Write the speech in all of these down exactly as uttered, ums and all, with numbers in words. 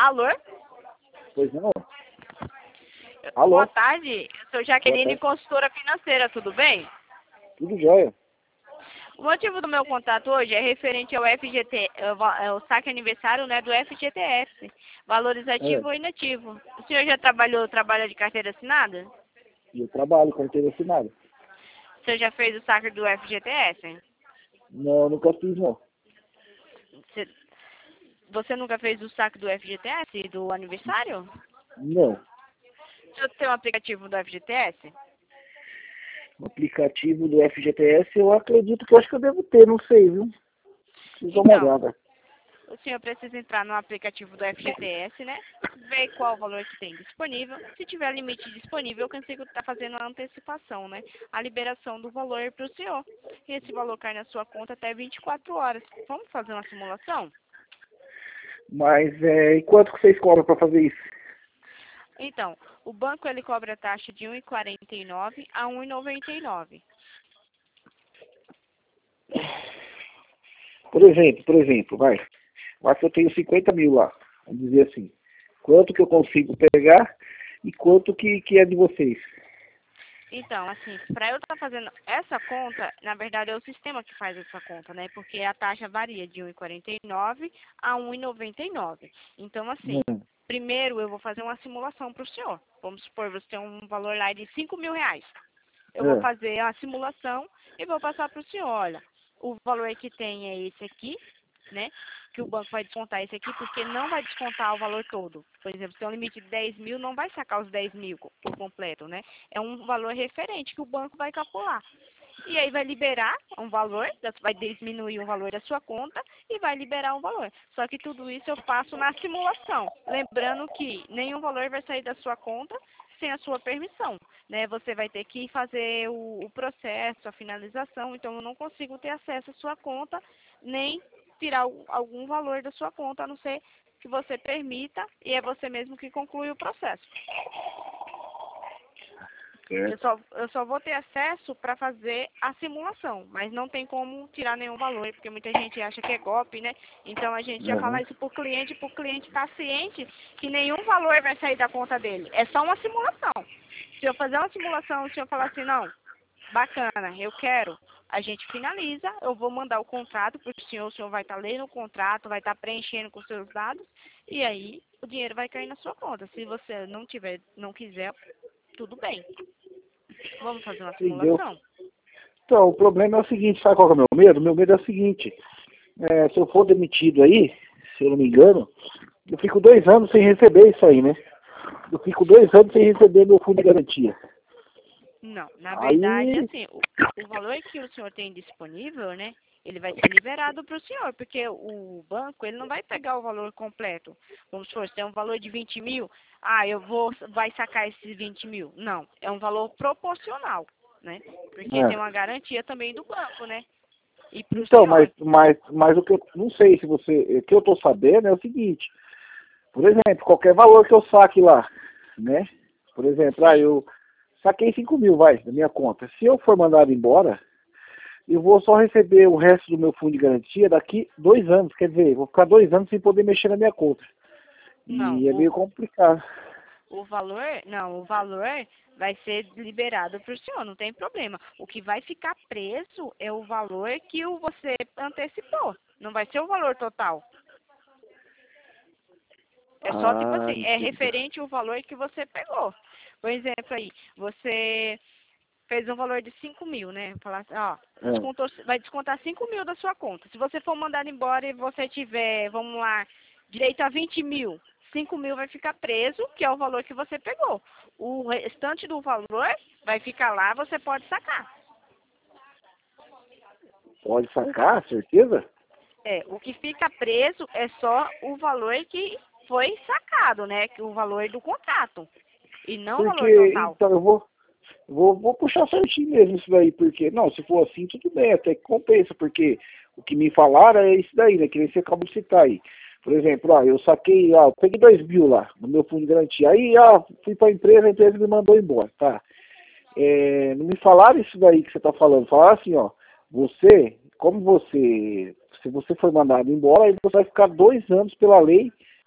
Alô? Pois não? Alô? Boa tarde, eu sou Jaqueline, Boa tarde. consultora financeira, tudo bem? Tudo jóia. O motivo do meu contato hoje é referente ao F G T, é o va- é o saque aniversário, né, do F G T S, valores ativo É, ou inativo. O senhor já trabalhou, trabalha de carteira assinada? eu trabalho com carteira assinada. O senhor já fez o saque do F G T S? Não, nunca fiz, não. Você, você nunca fez o saque do F G T S, do aniversário? Não. O senhor tem um aplicativo do F G T S? O aplicativo do F G T S, eu acredito que eu acho que eu devo ter, não sei, viu? Preciso dar uma Então, olhada. o senhor precisa entrar no aplicativo do F G T S, né? Ver qual o valor que tem disponível. Se tiver limite disponível, eu consigo estar fazendo a antecipação, né? A liberação do valor para o senhor. E esse valor cai na sua conta até vinte e quatro horas. Vamos fazer uma simulação? Mas, é, e quanto que vocês cobram para fazer isso? Então, o banco ele cobra a taxa de um e quarenta e nove a um e noventa e nove. Por exemplo, por exemplo, vai. Mas que eu tenho cinquenta mil lá. Vamos dizer assim. Quanto que eu consigo pegar e quanto que, que é de vocês? Então, assim, para eu estar fazendo essa conta, na verdade é o sistema que faz essa conta, né? Porque a taxa varia de um e quarenta e nove a um e noventa e nove. Então, assim, Hum, primeiro eu vou fazer uma simulação para o senhor. Vamos supor, você tem um valor lá de cinco mil reais. Eu vou é, fazer a simulação e vou passar para o senhor. Olha, o valor que tem é esse aqui, né? Que o banco vai descontar esse aqui, porque não vai descontar o valor todo. Por exemplo, se tem um limite de dez mil, não vai sacar os dez mil co- por completo, né? É um valor referente que o banco vai calcular. E aí vai liberar um valor, da- vai diminuir o valor da sua conta e vai liberar um valor. Só que tudo isso eu faço na simulação. Lembrando que nenhum valor vai sair da sua conta sem a sua permissão, né? Você vai ter que fazer o, o processo, a finalização, então eu não consigo ter acesso à sua conta, nem tirar o- algum valor da sua conta, a não ser que você permita e é você mesmo que conclui o processo. Eu certo. só, eu só vou ter acesso para fazer a simulação, mas não tem como tirar nenhum valor, porque muita gente acha que é golpe, né? Então a gente já fala Aham. isso para o cliente, para o cliente estar ciente que nenhum valor vai sair da conta dele. É só uma simulação. Se eu fazer uma simulação, se eu falar assim, não, bacana, eu quero, a gente finaliza, eu vou mandar o contrato para o senhor, o senhor vai estar lendo o contrato, vai estar preenchendo com seus dados, e aí o dinheiro vai cair na sua conta. Se você não tiver, não quiser, tudo bem. Vamos fazer uma Entendeu? simulação? Então, o problema é o seguinte, sabe qual que é o meu medo? Meu medo é o seguinte, é, se eu for demitido aí, se eu não me engano, eu fico dois anos sem receber isso aí, né? Eu fico dois anos sem receber meu fundo de garantia. Não, na verdade, Aí, assim, o, o valor que o senhor tem disponível, né, ele vai ser liberado para o senhor, porque o banco, ele não vai pegar o valor completo. Vamos supor, se tem um valor de vinte mil, ah, eu vou, vai sacar esses vinte mil. Não, é um valor proporcional, né, porque tem é. uma garantia também do banco, né, e para o Então, mas, senhor. mas, mas o que eu não sei se você, o que eu estou sabendo é o seguinte, por exemplo, qualquer valor que eu saque lá, né? Por exemplo, ah, Sim. eu saquei cinco mil, vai, da minha conta. Se eu for mandado embora, eu vou só receber o resto do meu fundo de garantia daqui dois anos. Quer dizer, eu vou ficar dois anos sem poder mexer na minha conta. Não, E é o, meio complicado. O valor, não, o valor vai ser liberado para o senhor, não tem problema. O que vai ficar preso é o valor que o você antecipou, não vai ser o valor total. É só tipo Ah, assim, é entendeu. referente ao valor que você pegou. Por exemplo aí, você fez um valor de cinco mil, né? Falar assim, ó, É, descontou, vai descontar cinco mil da sua conta. Se você for mandado embora e você tiver, vamos lá, direito a vinte mil, cinco mil vai ficar preso, que é o valor que você pegou. O restante do valor vai ficar lá, você pode sacar. pode O, sacar, certeza? é, o que fica preso é só o valor que foi sacado, né? Que o valor do contrato. E não o valor Porque, total. então, eu vou, vou, vou puxar certinho mesmo isso daí, porque, não, se for assim, tudo bem, até que compensa, porque o que me falaram é isso daí, né, que nem você acabou de citar aí. Por exemplo, ó, eu saquei, ó, eu peguei dois mil lá, no meu fundo de garantia, aí, ó, fui pra empresa, a empresa me mandou embora, tá? É, não me falaram isso daí que você tá falando, falaram assim, ó, você, como você, se você foi mandado embora, aí você vai ficar dois anos pela lei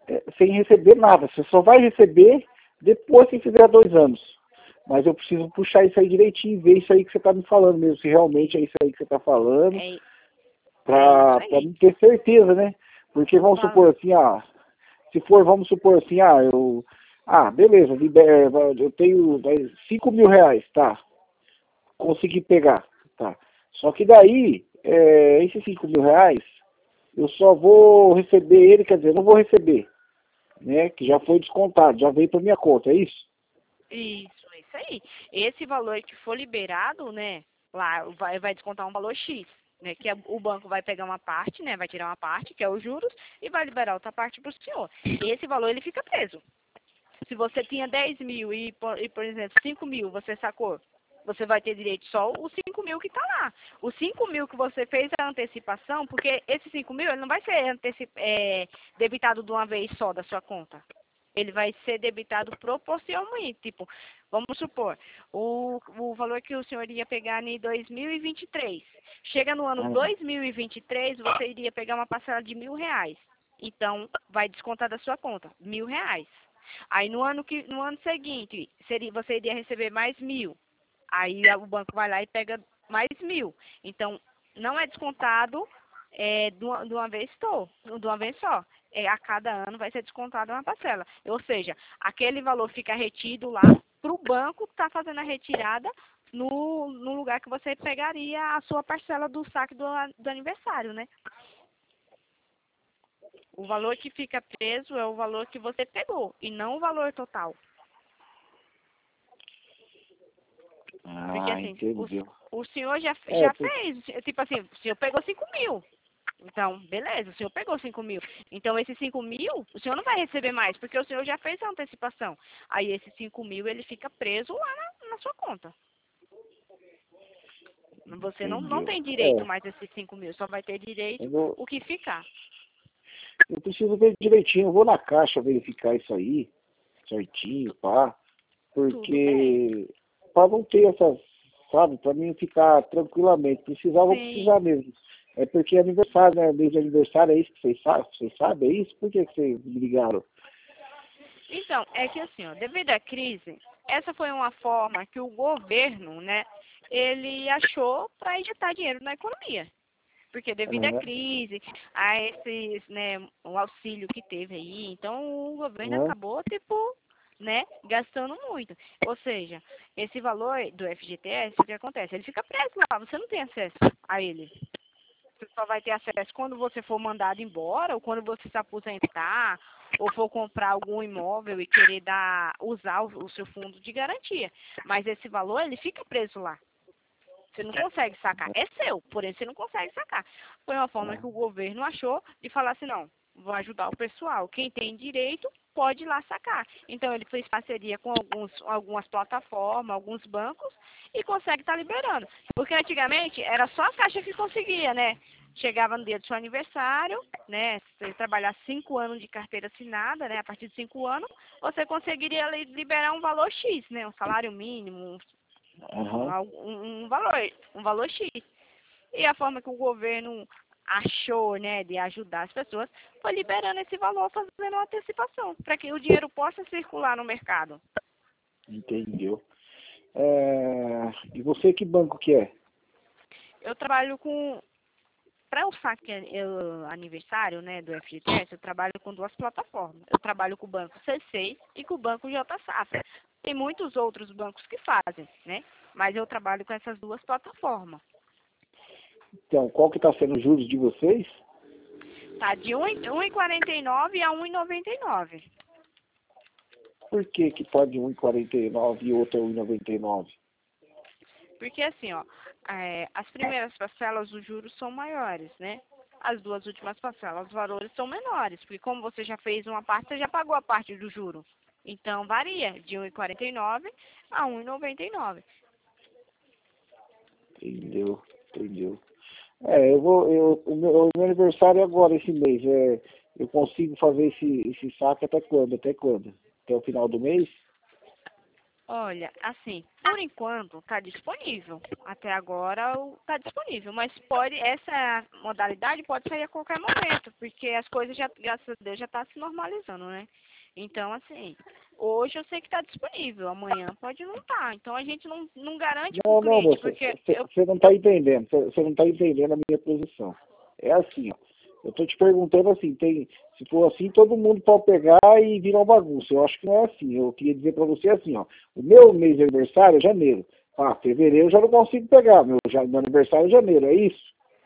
é, sem receber nada. Você só vai receber depois que fizer dois anos. Mas eu preciso puxar isso aí direitinho e ver isso aí que você está me falando mesmo, se realmente é isso aí que você está falando, É, para é isso me ter certeza, né? Porque vamos aí. supor assim, ah, se for, vamos supor assim, ah, eu, ah, beleza, liber, eu tenho cinco mil reais, tá? Consegui pegar, tá? Só que daí, é, esses cinco mil reais, eu só vou receber ele, quer dizer, não vou receber, né? Que já foi descontado, já veio para minha conta, é isso? Isso, isso aí. Esse valor que for liberado, né, lá vai, vai descontar um valor X, né, que é- o banco vai pegar uma parte, né, vai tirar uma parte, que é os juros, e vai liberar outra parte para o senhor. Esse valor ele fica preso. Se você tinha dez mil e, por, e, por exemplo, cinco mil você sacou, você vai ter direito só os cinco mil que está lá. Os cinco mil que você fez a antecipação, porque esses cinco mil ele não vai ser anteci é, debitado de uma vez só da sua conta. Ele vai ser debitado proporcionalmente. Tipo, vamos supor, o, o valor que o senhor iria pegar em dois mil e vinte e três. Chega no ano Uhum. dois mil e vinte e três, você iria pegar uma parcela de mil reais. Então, vai descontar da sua conta, mil reais. Aí no ano, que, no ano seguinte, seria, você iria receber mais mil. Aí o banco vai lá e pega mais mil. Então, não é descontado é, de, uma, de uma vez só, de uma vez só. É, a cada ano vai ser descontada uma parcela. Ou seja, aquele valor fica retido lá para o banco que está fazendo a retirada no, no lugar que você pegaria a sua parcela do saque do, do aniversário, né? O valor que fica preso é o valor que você pegou e não o valor total. Porque Ah, assim, o, entendeu. o senhor já, É, já por- fez, tipo assim, o senhor pegou cinco mil. Então, beleza, o senhor pegou cinco mil. Então, esses cinco mil, o senhor não vai receber mais, porque o senhor já fez a antecipação. Aí, esses cinco mil, ele fica preso lá na, na sua conta. Você não, não entendeu. tem direito É, mais a esses cinco mil, só vai ter eu, direito vou, o que ficar. eu preciso ver direitinho, eu vou na caixa verificar isso aí, certinho, pá, Tudo bem. porque para não ter essas, sabe, para mim ficar tranquilamente, precisar, vou Sim. precisar mesmo. É porque é aniversário, né? Mês de aniversário, é isso que vocês sabem? Vocês sabem? É isso? Por que que vocês me ligaram? Então, é que assim, ó, devido à crise, essa foi uma forma que o governo, né, ele achou para injetar dinheiro na economia. Porque devido à Aham, crise, a esses, né, o auxílio que teve aí, então o governo aham, acabou, tipo, né, gastando muito. Ou seja, esse valor do F G T S, o que acontece? Ele fica preso lá, você não tem acesso a ele. Você só vai ter acesso quando você for mandado embora, ou quando você se aposentar, ou for comprar algum imóvel e querer dar, usar o, o seu fundo de garantia. Mas esse valor, ele fica preso lá. Você não consegue sacar. É seu, porém você não consegue sacar. Foi uma forma que o governo achou de falar assim, não, vou ajudar o pessoal. Quem tem direito pode ir lá sacar. Então ele fez parceria com alguns, algumas plataformas, alguns bancos e consegue estar liberando. Porque antigamente era só a Caixa que conseguia, né? Chegava no dia do seu aniversário, né? Se você trabalhar cinco anos de carteira assinada, né? A partir de cinco anos, você conseguiria liberar um valor X, né? Um salário mínimo, um um, aham. um, um valor, um valor X. E a forma que o governo achou, né, de ajudar as pessoas, foi liberando esse valor, fazendo uma antecipação, para que o dinheiro possa circular no mercado. Entendeu. É, e você que banco que é? Eu trabalho com, para o saque eu, aniversário, né, do F G T S, eu trabalho com duas plataformas. Eu trabalho com o banco C seis e com o banco J Safra. Tem muitos outros bancos que fazem, né, mas eu trabalho com essas duas plataformas. Então, qual que está sendo os juros de vocês? Tá de um e quarenta e nove a um e noventa e nove. Por que que pode um e quarenta e nove e outro é um e noventa e nove? Porque assim, ó, é, as primeiras parcelas, os juros são maiores, né? As duas últimas parcelas, os valores são menores, porque como você já fez uma parte, você já pagou a parte do juro. Então varia de um e quarenta e nove a um e noventa e nove. Entendeu, entendeu. É, eu vou, eu, o, meu, o meu aniversário é agora, esse mês. É, eu consigo fazer esse, esse saque até quando? Até quando? Até o final do mês? Olha, assim, por enquanto está disponível. Até agora está disponível, mas pode, essa modalidade pode sair a qualquer momento, porque as coisas já, graças a Deus, já estão se normalizando, né? Então, assim, hoje eu sei que está disponível, amanhã pode não estar. Então a gente não, não garante para o Não, não, cliente, moça, porque eu. você não está entendendo, você não está entendendo a minha posição. É assim, ó. Eu estou te perguntando assim, tem, se for assim, todo mundo pode pegar e virar uma bagunça. Eu acho que não é assim. Eu queria dizer para você assim, ó. O meu mês de aniversário é janeiro. Ah, fevereiro eu já não consigo pegar. Meu, já, meu aniversário é janeiro, é isso?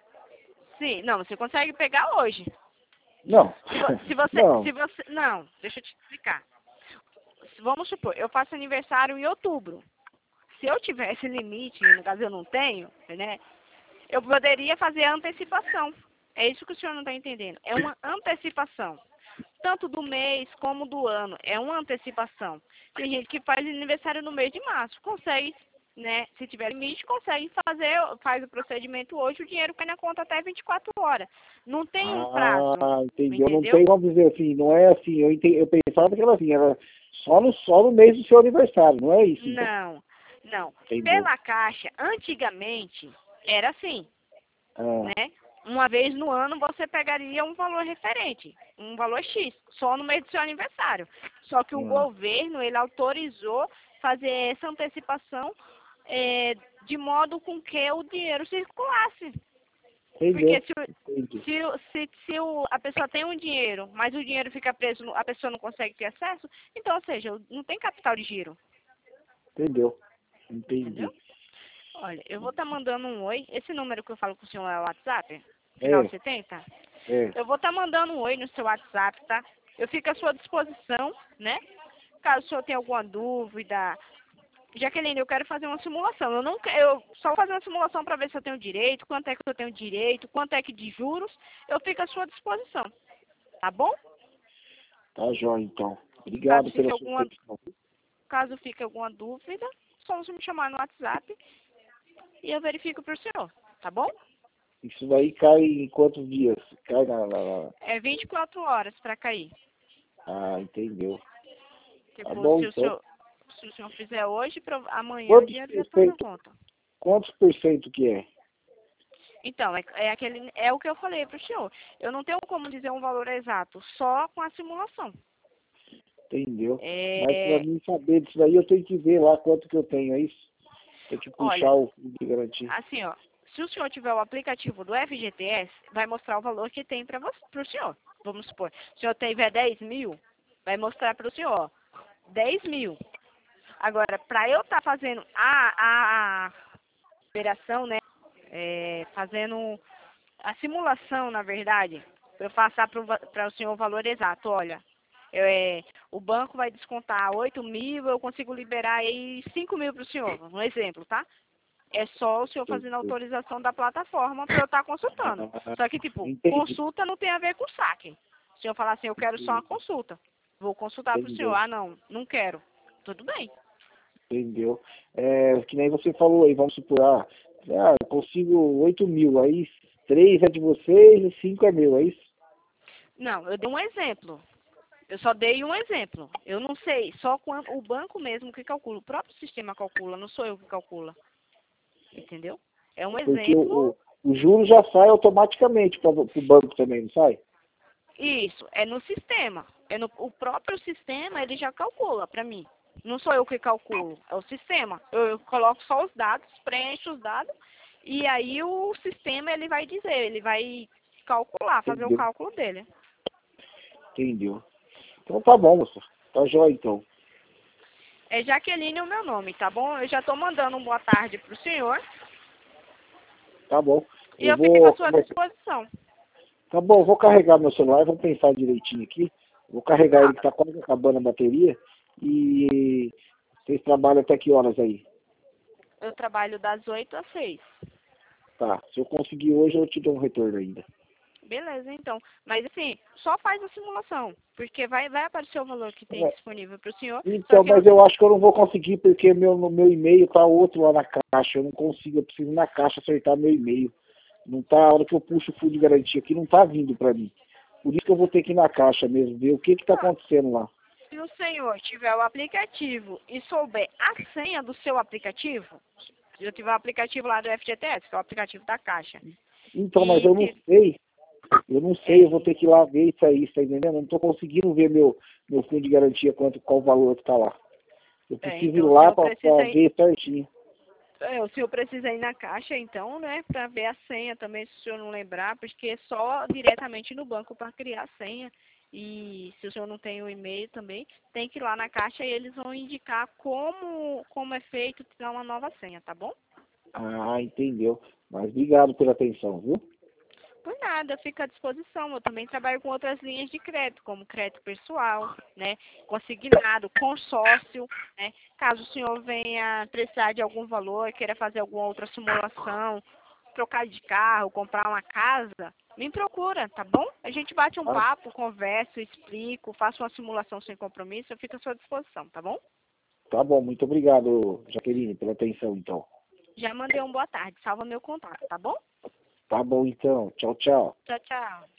Sim, não, você consegue pegar hoje. Não. Se, vo- se você, Não. se você, não, deixa eu te explicar. Se- Vamos supor, eu faço aniversário em outubro. Se eu tivesse limite, no caso eu não tenho, né? Eu poderia fazer a antecipação. É isso que o senhor não está entendendo. É uma antecipação. Tanto do mês como do ano. É uma antecipação. Tem gente que faz aniversário no mês de março. Consegue, né? Se tiver limite, consegue fazer, faz o procedimento hoje, o dinheiro cai na conta até vinte e quatro horas. Não tem um prazo. Ah, entendeu? Não Entendeu? tem, vamos dizer assim, não é assim. Eu, entendi, eu pensava que era assim, era só no, só no mês do seu aniversário, não é isso, então? Não, não. Entendeu? Pela Caixa, antigamente, era assim, Ah, né? Uma vez no ano você pegaria um valor referente, um valor X, só no mês do seu aniversário. Só que o ah, governo, ele autorizou fazer essa antecipação é, de modo com que o dinheiro circulasse. Porque entendeu? se, o- Entendi. se, o- se, se o, a pessoa tem um dinheiro, mas o dinheiro fica preso, no- a pessoa não consegue ter acesso, então, ou seja, não tem capital de giro, Entendeu? entendeu? Entendi. Olha, eu vou estar mandando um oi. Esse número que eu falo com o senhor é o WhatsApp? Final É, setenta. é. Eu vou estar mandando um oi no seu WhatsApp, tá? Eu fico à sua disposição, né? Caso o senhor tenha alguma dúvida. Jaqueline, eu quero fazer uma simulação. Eu não quero, eu só vou fazer uma simulação para ver se eu tenho direito, quanto é que eu tenho direito, quanto é que de juros. Eu fico à sua disposição, tá bom? Tá jóia, então. Caso Obrigado pela fique sua alguma, atenção. caso fique alguma dúvida, só você me chamar no WhatsApp e eu verifico para o senhor, tá bom? Isso daí cai em quantos dias? Cai na... na- na- É vinte e quatro horas para cair. Ah, entendeu. Tá Tipo, bom, se o então. senhor, se o senhor fizer hoje, prova- amanhã o Quantos dinheiro já por está na cento, conta. quantos por cento que é? Então, é, é, aquele, é o que eu falei para o senhor. Eu não tenho como dizer um valor exato, só com a simulação. Entendeu? Mas para É, mim saber disso daí, eu tenho que ver lá quanto que eu tenho, é isso? Tem que olha, puxar o fundo de garantia. assim, ó, se o senhor tiver o aplicativo do F G T S, vai mostrar o valor que tem para o senhor. Vamos supor, se o senhor tiver dez mil, vai mostrar para o senhor, ó, dez mil. Agora, para eu estar tá fazendo a, a, a operação, né, é, fazendo a simulação, na verdade, para eu passar para o senhor o valor exato, olha, eu, é, o banco vai descontar oito mil, eu consigo liberar aí cinco mil para o senhor, um exemplo, tá? É só o senhor fazendo a autorização da plataforma para eu estar consultando. Ah, Só que, tipo, entendi. consulta não tem a ver com saque. O senhor falar assim, eu quero só uma consulta. Vou consultar para o senhor. Entendeu? Ah, não, não quero. Tudo bem. Entendeu? É, que nem você falou aí, vamos supor, ah, ah, eu consigo oito mil, aí três é de vocês e cinco é meu, é isso? Não, eu dei um exemplo. Eu só dei um exemplo. Eu não sei, só quando o banco mesmo que calcula, o próprio sistema calcula, não sou eu que calcula. Entendeu? É um Porque o, exemplo. o, o juro já sai automaticamente para o banco também, não sai? Isso, é no sistema. É no, o próprio sistema, ele já calcula para mim. Não sou eu que calculo, é o sistema. Eu, eu coloco só os dados, preencho os dados, e aí o sistema ele vai dizer, ele vai calcular, fazer o Entendeu? cálculo dele. Entendeu? Então tá bom, moça. Tá jóia então. É Jaqueline o meu nome, tá bom? Eu já estou mandando um boa tarde pro senhor Tá bom. e Eu eu fico à vou. sua vou- disposição. Tá bom, eu vou carregar meu celular, vou pensar direitinho aqui. Vou carregar ele Tá, que tá quase acabando a bateria. E vocês trabalham até que horas aí? eu trabalho das oito às seis. Tá. Se eu conseguir hoje, eu te dou um retorno ainda. Beleza, então. Mas assim, só faz a simulação, porque vai, vai aparecer o valor que tem É, disponível para o senhor. Só então, que eu, mas eu acho que eu não vou conseguir porque meu, no meu e-mail tá outro lá na caixa. Eu não consigo, eu preciso ir na caixa acertar meu e-mail. Não tá, a hora que eu puxo o fundo de garantia aqui, não tá vindo pra mim. Por isso que eu vou ter que ir na caixa mesmo, ver o que que tá ah, acontecendo lá. se o o senhor tiver o aplicativo e souber a senha do seu aplicativo, se eu tiver o aplicativo lá do F G T S, que é o aplicativo da Caixa. Então, mas E eu não se- sei. Eu não sei, eu é, vou ter que ir lá ver isso aí, tá entendendo? Eu não tô conseguindo ver meu, meu fundo de garantia, quanto, qual o valor que tá lá. Eu é, preciso ir então o lá senhor pra, precisa pra ir, ver certinho. é, o senhor precisa ir na Caixa, então, né, para ver a senha também, se o senhor não lembrar, porque é só diretamente no banco para criar a senha. E se o senhor não tem o e-mail também, tem que ir lá na Caixa e eles vão indicar como, como é feito tirar uma nova senha, tá bom? Ah, entendeu. Mas obrigado pela atenção, viu? Por nada, fica à disposição. Eu também trabalho com outras linhas de crédito, como crédito pessoal, né, consignado, consórcio, né. Caso o senhor venha precisar de algum valor, queira fazer alguma outra simulação, trocar de carro, comprar uma casa, me procura, tá bom? A gente bate um Ah, papo, converso, explico, faço uma simulação sem compromisso, eu fico à sua disposição, tá bom? tá bom, muito obrigado, Jaqueline, pela atenção, então. Já mandei um boa tarde, salva meu contato, tá bom? Tá bom, então. Tchau, tchau. Tchau, tchau.